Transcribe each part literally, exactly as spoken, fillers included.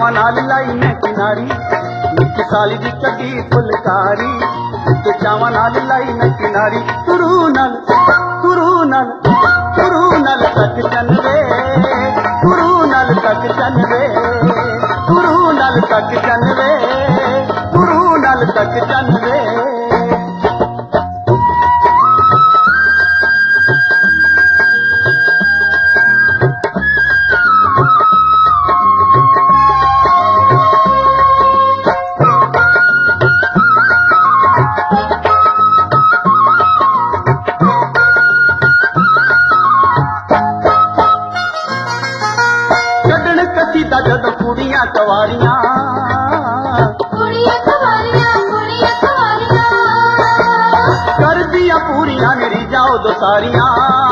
चावां नाल लाई मैं किनारी, निक्की साली दी कड्डी फुलकारी। ते चावां नाल लाई मैं किनारी, तुरू नाल तुरू नाल तुरू नाल तक चन वे, तुरू नाल तक चन वे, तुरू नाल तक चन वे, तुरू नाल तक चन वे। जद कुड़ियां कवारियां कुड़ियां कवारियां कुड़ियां कवारियां कर दिया पूरियां मेरी जाओ दो सारियां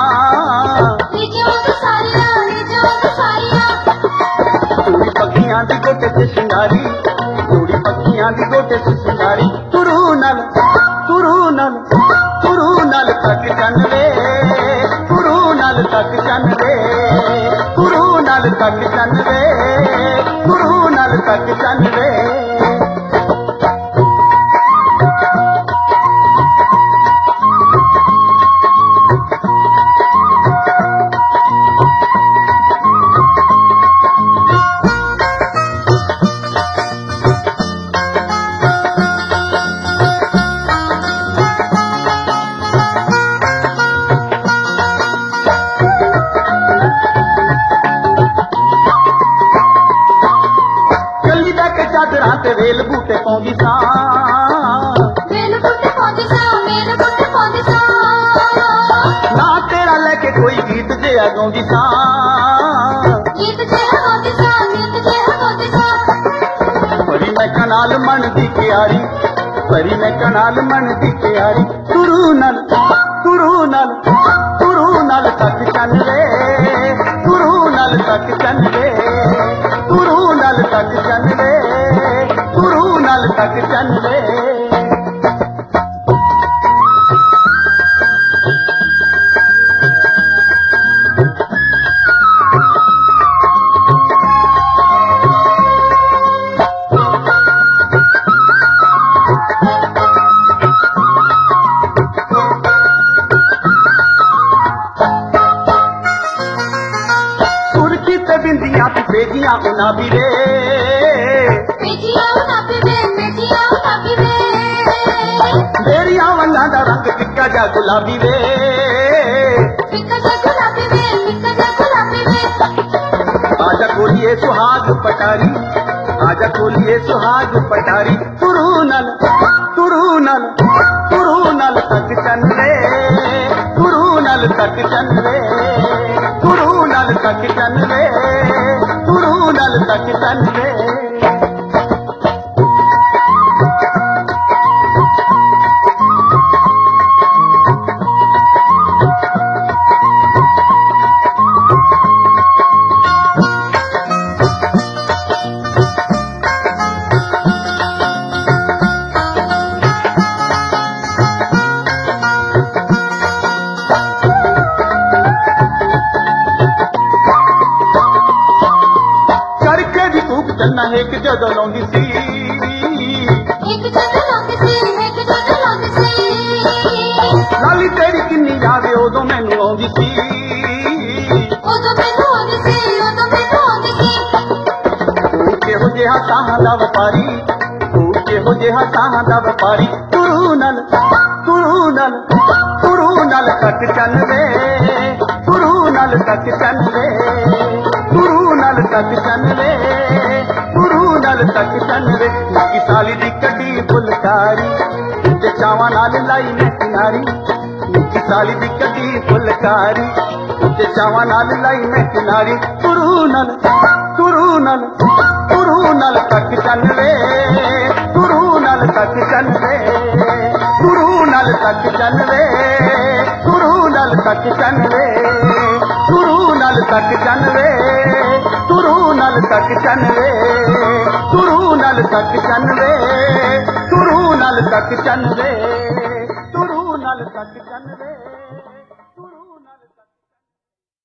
दो सारियां दो सारियां। चूड़ी पक्कियां दी गोटे से शिंगारी, चूड़ी पक्कियां दी गोटे से शिंगारी। तुरू नल तुरू नल तुरू नल तक चन वे, तुरू नल तक चन वे, तुरू नल तक चन वे, तुरू नल तक चन वे। चादरां ते वेल बूटे पौंदी सां, वेल बूटे पौंदी सां, वेल बूटे पौंदी सां। ना तेरा लेके कोई गीत जिहा गाउंदी सां, गीत जिहा गाउंदी सां, गीत जिहा गाउंदी सां। परी मैं कनाल मन दी क्यारी, परी मैं कनाल मन दी क्यारी। तुरू नल तुरू नल तुरू नल तक चन वे, तुरू नल तक चन वे, तुरू नल तक चन वे, तुरू नल तक चन वे। सुरखी ते बिंदियां तू भेजियां उना भी रे, भेजियां उना भी वे, भेजियां उना भी वे। तेरियां वल्लां दा रंग फिक्का जा गुलाबी वे, फिक्का जा गुलाबी वे, फिक्का जा गुलाबी वे। आजा खोलिए सुहाग पटारी, आजा खोलिए सुहाग पटारी। तुरू नल तुरू नल तुरू नल तक चन वे, तुरू नल तक चन वे, तुरू नल तक चन वे, तुरू नल तक चन वे। चन्ना एक जदों लाउंदी सी, एक जदों लाउंदी सी, एक जदों लाउंदी सी। लाली तेरी किन्नी याद उदों मैनू आउंदी सी, उदों मैनू आउंदी सी, उदों मैनू आउंदी सी। तू किहो जिहा साहां दा व्यापारी, तू किहो जिहा साहां दा व्यापारी। तुरू नल तुरू नल तुरू नल तक चन वे, तुरू नल तक चन वे, तुरू नल तक चन वे, तुरू नल तक चन वे। निक्की साली दी कड्डी फुलकारी, ते चावां नाल लाई मैं किनारी। निक्की साली दी कड्डी फुलकारी, ते चावां नाल लाई मैं किनारी। तुरू नल तुरू नल तुरू नल तक चन वे, तुरू नल तक चन वे, तुरू नल तक चन वे, तुरू नल तक चन वे, तुरू नल तक चन वे, तुरू नल तक चन वे, तुरू नल तक चन वे, तुरू नल तक चन वे, तुरू नल तक चन वे।